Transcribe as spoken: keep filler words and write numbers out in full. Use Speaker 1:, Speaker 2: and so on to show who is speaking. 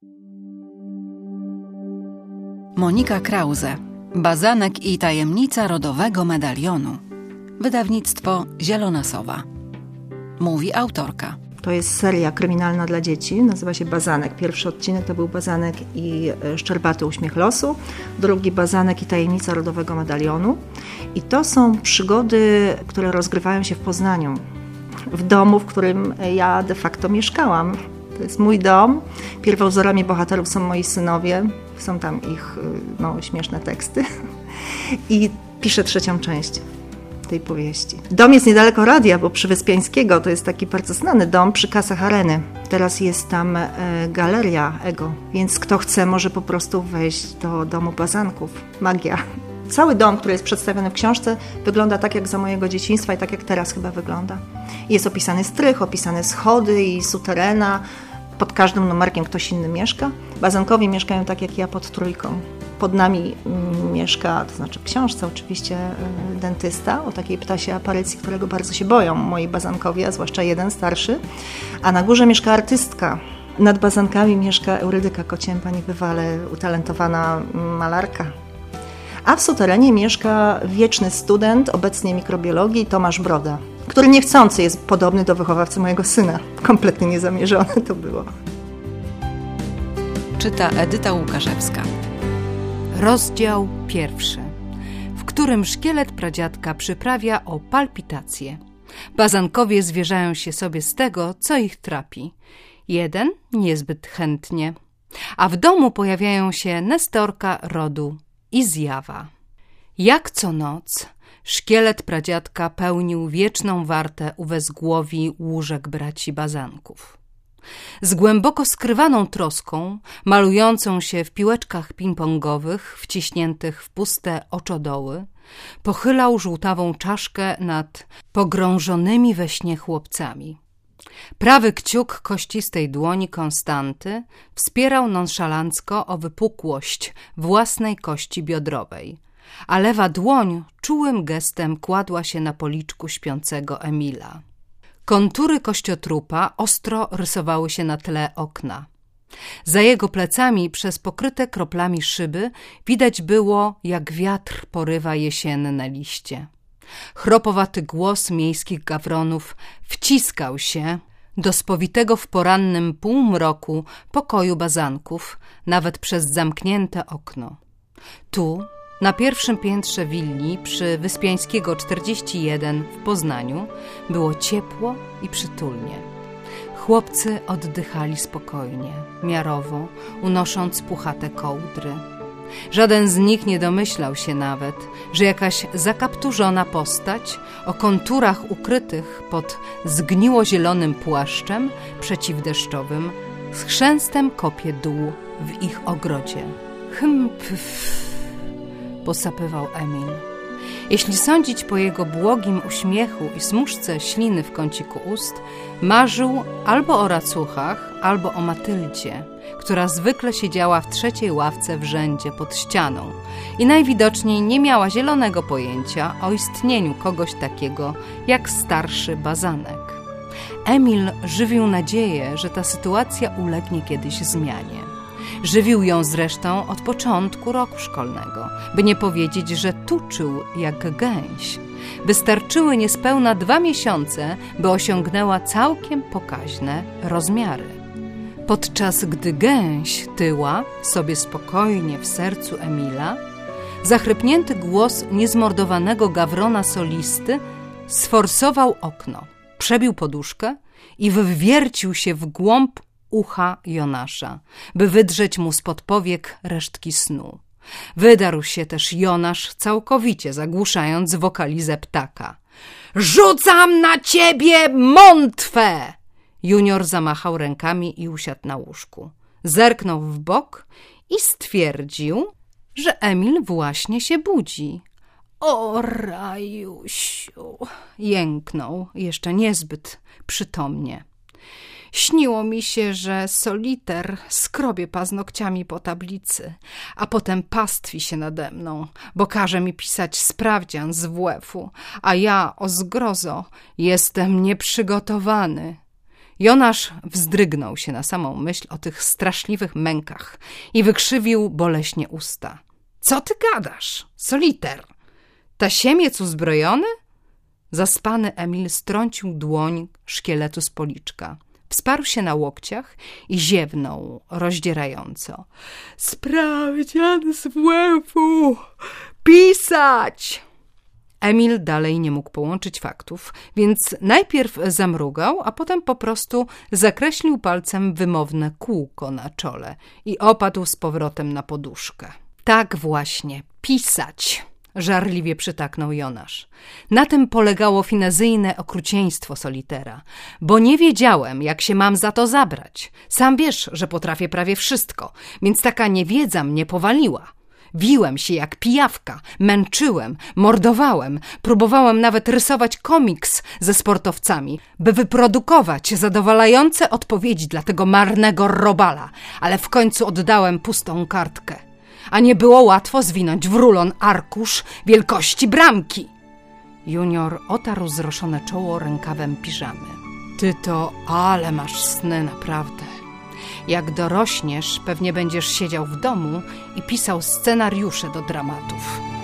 Speaker 1: Monika Krause. Bazanek i tajemnica rodowego medalionu. Wydawnictwo Zielona Sowa. Mówi autorka.
Speaker 2: To jest seria kryminalna dla dzieci, nazywa się Bazanek. Pierwszy odcinek to był Bazanek i Szczerbaty uśmiech losu, drugi Bazanek i tajemnica rodowego medalionu. I to są przygody, które rozgrywają się w Poznaniu, w domu, w którym ja de facto mieszkałam. To jest mój dom. Pierwowzorami bohaterów są moi synowie, są tam ich no, śmieszne teksty. I piszę trzecią część tej powieści. Dom jest niedaleko radia, bo przy Wyspiańskiego, to jest taki bardzo znany dom przy kasach Areny. Teraz jest tam e, galeria Ego, więc kto chce, może po prostu wejść do domu Bazanków. Magia. Cały dom, który jest przedstawiony w książce, wygląda tak jak za mojego dzieciństwa i tak jak teraz chyba wygląda. Jest opisany strych, opisane schody i suterena. Pod każdym numerkiem ktoś inny mieszka. Bazankowie mieszkają tak jak ja pod trójką. Pod nami mieszka, to znaczy w książce oczywiście, dentysta o takiej ptasiej aparycji, którego bardzo się boją moi bazankowie, a zwłaszcza jeden starszy. A na górze mieszka artystka. Nad bazankami mieszka Eurydyka Kociępa, niebywale utalentowana malarka. A w suterenie mieszka wieczny student, obecnie mikrobiologii, Tomasz Broda, który niechcący jest podobny do wychowawcy mojego syna. Kompletnie niezamierzone to było.
Speaker 1: Czyta Edyta Łukaszewska.
Speaker 3: Rozdział pierwszy, w którym szkielet pradziadka przyprawia o palpitacje. Bazankowie zwierzają się sobie z tego, co ich trapi. Jeden niezbyt chętnie. A w domu pojawiają się Nestorka, Rodu i Zjawa. Jak co noc szkielet pradziadka pełnił wieczną wartę u wezgłowi łóżek braci Bazanków. Z głęboko skrywaną troską, malującą się w piłeczkach ping-pongowych wciśniętych w puste oczodoły, pochylał żółtawą czaszkę nad pogrążonymi we śnie chłopcami. Prawy kciuk kościstej dłoni Konstanty wspierał nonszalancko o wypukłość własnej kości biodrowej, a lewa dłoń czułym gestem kładła się na policzku śpiącego Emila. Kontury kościotrupa ostro rysowały się na tle okna. Za jego plecami przez pokryte kroplami szyby widać było, jak wiatr porywa jesienne liście. Chropowaty głos miejskich gawronów wciskał się do spowitego w porannym półmroku pokoju Bazanków, nawet przez zamknięte okno. Tu, na pierwszym piętrze willi przy Wyspiańskiego czterdzieści jeden w Poznaniu, było ciepło i przytulnie. Chłopcy oddychali spokojnie, miarowo, unosząc puchate kołdry. Żaden z nich nie domyślał się nawet, że jakaś zakapturzona postać o konturach ukrytych pod zgniło-zielonym płaszczem przeciwdeszczowym z chrzęstem kopie dół w ich ogrodzie. Hm, pf, posapywał Emil. Jeśli sądzić po jego błogim uśmiechu i smużce śliny w kąciku ust, marzył albo o racuchach, albo o Matyldzie, która zwykle siedziała w trzeciej ławce w rzędzie pod ścianą i najwidoczniej nie miała zielonego pojęcia o istnieniu kogoś takiego jak starszy Bazanek. Emil żywił nadzieję, że ta sytuacja ulegnie kiedyś zmianie. Żywił ją zresztą od początku roku szkolnego, by nie powiedzieć, że tuczył jak gęś. Wystarczyły niespełna dwa miesiące, by osiągnęła całkiem pokaźne rozmiary. Podczas gdy gęś tyła sobie spokojnie w sercu Emila, zachrypnięty głos niezmordowanego gawrona solisty sforsował okno, przebił poduszkę i wywiercił się w głąb ucha Jonasza, by wydrzeć mu spod powiek resztki snu. Wydarł się też Jonasz całkowicie, zagłuszając wokalizę ptaka. Rzucam na ciebie mątwę! Junior zamachał rękami i usiadł na łóżku. Zerknął w bok i stwierdził, że Emil właśnie się budzi. O rajusiu! Jęknął, jeszcze niezbyt przytomnie. Śniło mi się, że soliter skrobie paznokciami po tablicy, a potem pastwi się nade mną, bo każe mi pisać sprawdzian z W F-u, a ja, o zgrozo, jestem nieprzygotowany. Jonasz wzdrygnął się na samą myśl o tych straszliwych mękach i wykrzywił boleśnie usta. Co ty gadasz? Soliter! Tasiemiec uzbrojony? Zaspany Emil strącił dłoń szkieletu z policzka. Wsparł się na łokciach i ziewnął rozdzierająco. Sprawdzian z W F-u! Pisać! Emil dalej nie mógł połączyć faktów, więc najpierw zamrugał, a potem po prostu zakreślił palcem wymowne kółko na czole i opadł z powrotem na poduszkę. Tak właśnie, pisać! Żarliwie przytaknął Jonasz. Na tym polegało finezyjne okrucieństwo Solitera, bo nie wiedziałem, jak się mam za to zabrać. Sam wiesz, że potrafię prawie wszystko, więc taka niewiedza mnie powaliła. Wiłem się jak pijawka, męczyłem, mordowałem, próbowałem nawet rysować komiks ze sportowcami, by wyprodukować zadowalające odpowiedzi dla tego marnego robala, ale w końcu oddałem pustą kartkę. A nie było łatwo zwinąć w rulon arkusz wielkości bramki. Junior otarł zroszone czoło rękawem piżamy. Ty to, ale masz sny naprawdę. Jak dorośniesz, pewnie będziesz siedział w domu i pisał scenariusze do dramatów.